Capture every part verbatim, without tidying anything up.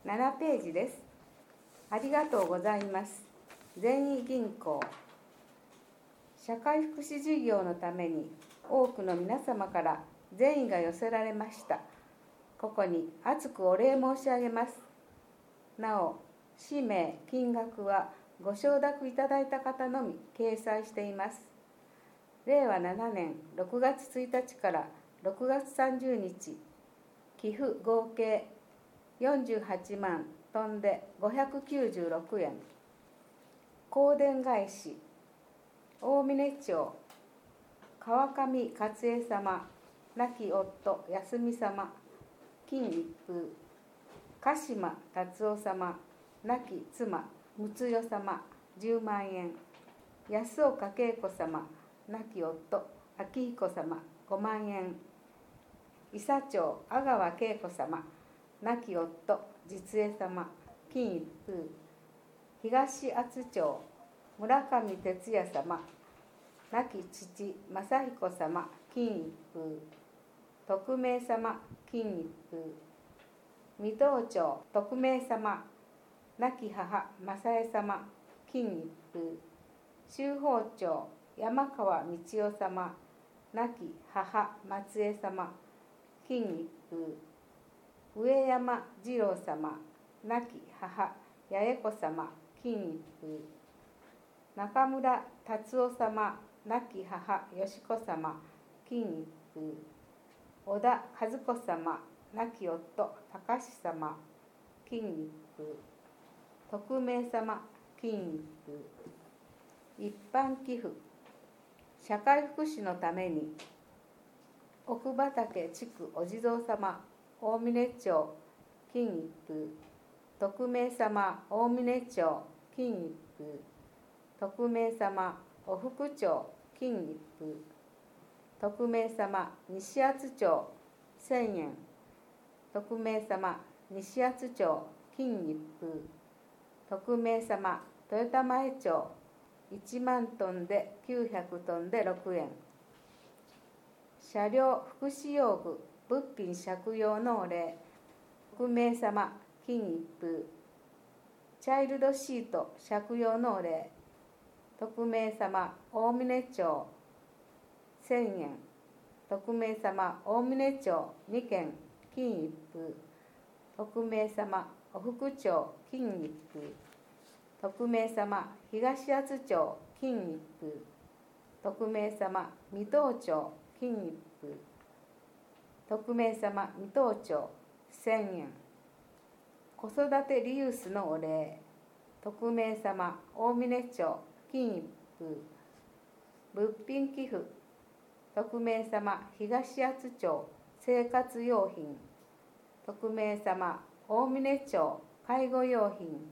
ななページです。ありがとうございます。善意銀行。社会福祉事業のために多くの皆様から善意が寄せられました。ここに厚くお礼申し上げます。なお、氏名、金額はご承諾いただいた方のみ掲載しています。れいわななねんろくがつついたちからろくがつさんじゅうにち、寄付合計よんじゅうはちまん飛んでごひゃくきゅうじゅうろくえん。香典返し、大峰町、川上勝恵様、亡き夫、康美様、金一封。鹿島達夫様、亡き妻、睦代様、じゅうまんえん。安岡恵子様、亡き夫、昭彦様、ごまんえん。伊佐町、阿川恵子様、亡き夫、実江様、金一封。東厚町、村上哲也様、亡き父、正彦様、金一封。徳明様、金一封。御堂町、徳明様、亡き母、正恵様、金一封。秋芳町、山川道夫様、亡き母、松江様、金一封。上山二郎様、亡き母、八重子様、金一封。中村達夫様、亡き母、吉子様、金一封。小田和子様、亡き夫、高志様、金一封。徳明様、金一封。一般寄付。社会福祉のために奥畑地区お地蔵様、大峰町、金一封。徳明様、大峰町、金一封。徳明様、お福町、金一封。徳明様、西厚町、せんえん。徳明様、西厚町、金一封。徳明様、豊田前町、いちまんトンできゅうひゃくトンでろくえん。車両福祉用具物品借用のお礼。徳明様、金一封。チャイルドシート借用のお礼。徳明様、大峰町、せんえん。徳明様、大峰町、にけん、金一封。徳明様、お福町、金一封。徳明様、東厚町、金一封。徳明様、水戸町、金一封。徳明様、水戸町、せんえん。子育てリユースのお礼。徳明様、大峰町、金一封。物品寄付。徳明様、東厚町、生活用品。徳明様、大峰町、介護用品。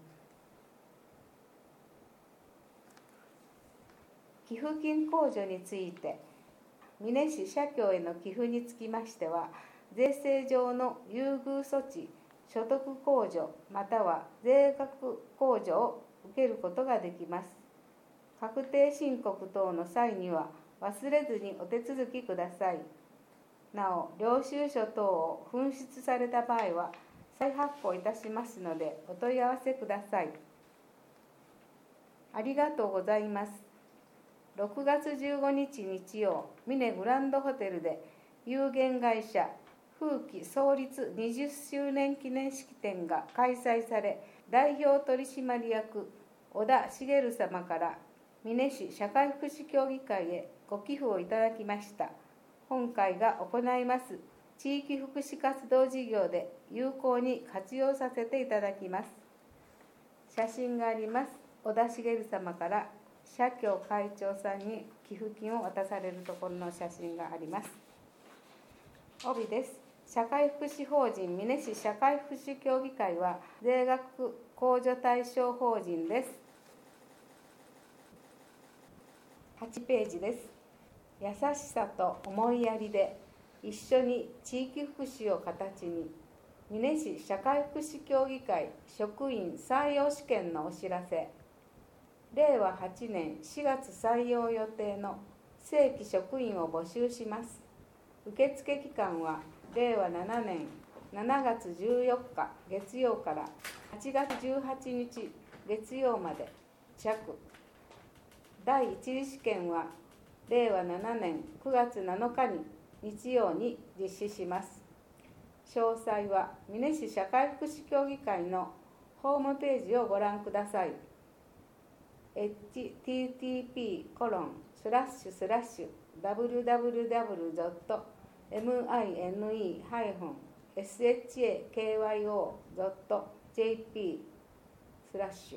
寄付金控除について、美祢市社協への寄付につきましては、税制上の優遇措置、所得控除または税額控除を受けることができます。確定申告等の際には忘れずにお手続きください。なお、領収書等を紛失された場合は再発行いたしますのでお問い合わせください。ありがとうございます。ろくがつじゅうごにち日曜、美祢グランドホテルで有限会社風紀創立にじゅっしゅうねん記念式典が開催され、代表取締役小田茂様から美祢市社会福祉協議会へご寄付をいただきました。本会が行います地域福祉活動事業で有効に活用させていただきます。写真があります。小田茂様から社協会長さんに寄付金を渡されるところの写真があります。帯です。社会福祉法人美祢市社会福祉協議会は税額控除対象法人です。はちページです。優しさと思いやりで一緒に地域福祉を形に、美祢市社会福祉協議会職員採用試験のお知らせ。れいわはちねんしがつ採用予定の正規職員を募集します。受付期間はれいわななねんしがつじゅうよっか月曜からはちがつじゅうはちにち月曜まで着。第一次試験はれいわななねんくがつなのかに日曜に実施します。詳細は美祢市社会福祉協議会のホームページをご覧ください。エイチティーティーピーコロンスラッシュスラッシュダブリューダブリューダブリュードットミネハイフンエスエイチエーケーワイオードットジェーピースラッシュ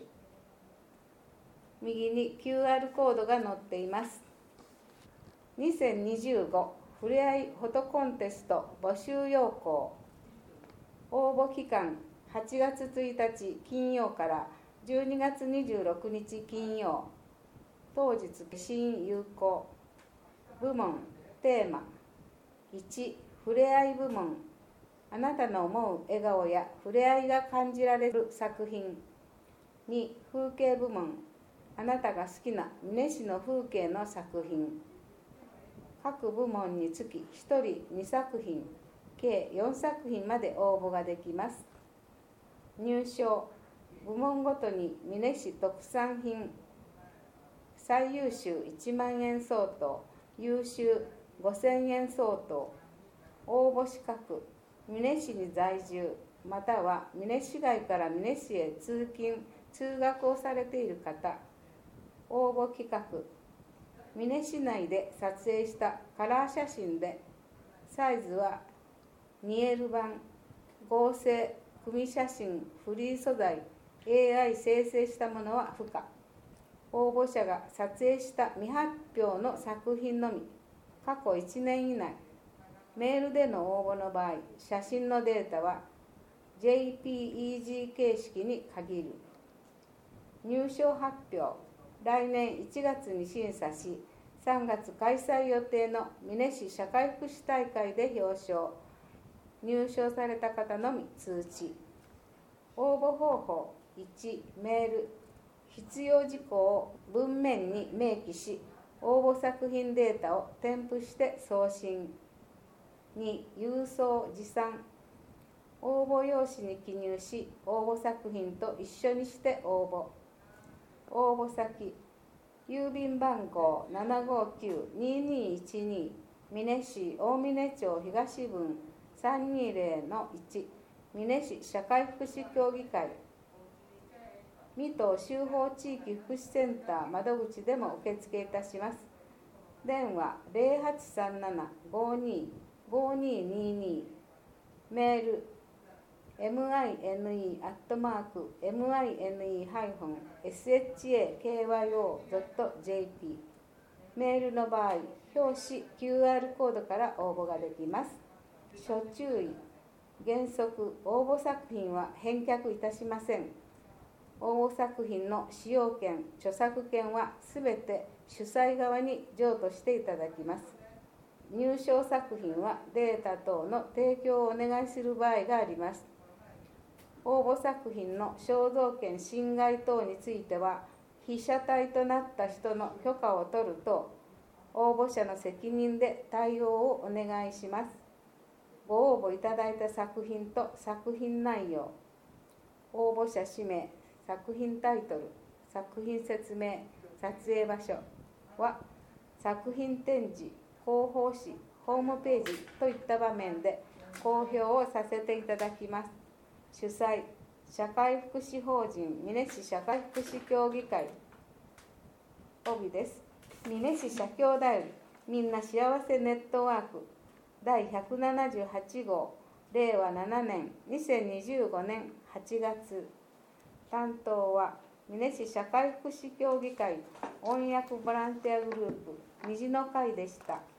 右に キューアール コードが載っています。にせんにじゅうごふれあいフォトコンテスト募集要項。応募期間はちがつついたち金曜からじゅうにがつにじゅうろくにち金曜。当日シーン有効。部門テーマいちふれあい部門、あなたの思う笑顔やふれあいが感じられる作品。に風景部門、あなたが好きな美祢市の風景の作品。各部門につきひとりにさくひん、計よんさくひんまで応募ができます。入賞、部門ごとに美祢市特産品、最優秀いちまんえん相当、優秀ごせんえん相当。応募資格、美祢市に在住、または美祢市外から美祢市へ通勤・通学をされている方。応募企画、美祢市内で撮影したカラー写真で、サイズは にエル 版、合成、組写真、フリー素材、エーアイ 生成したものは不可。応募者が撮影した未発表の作品のみ、過去いちねん以内。メールでの応募の場合、写真のデータは ジェイピーイージー 形式に限る。入賞発表、来年いちがつに審査し、さんがつ開催予定の美祢市社会福祉大会で表彰。入賞された方のみ通知。応募方法いち、メール。必要事項を文面に明記し、応募作品データを添付して送信。に、郵送持参。応募用紙に記入し、応募作品と一緒にして応募。応募先、郵便番号 ななごきゅうにーにーいちに、美祢市大峰町東分 さんにーぜろのいち、美祢市社会福祉協議会。水戸州法地域福祉センター窓口でも受付いたします。電話ゼロはちさんなな ごーにー ごーにーにーにー。メール ミネ アットマーク ミネ ハイフン エスエイチエーケーワイオードットジェーピー。メールの場合、表紙 キューアール コードから応募ができます。諸注意。原則、応募作品は返却いたしません。応募作品の使用権、著作権はすべて主催側に譲渡していただきます。入賞作品はデータ等の提供をお願いする場合があります。応募作品の肖像権侵害等については、被写体となった人の許可を取ると、応募者の責任で対応をお願いします。ご応募いただいた作品と作品内容、応募者氏名、作品タイトル、作品説明、撮影場所は、作品展示、広報誌、ホームページといった場面で公表をさせていただきます。主催、社会福祉法人美祢市社会福祉協議会。帯です。美祢市社協だよりみんな幸せネットワークだいひゃくななじゅうはちごう、れいわななねんにせんにじゅうごねんはちがつ。担当は美祢市社会福祉協議会音訳ボランティアグループ虹の会でした。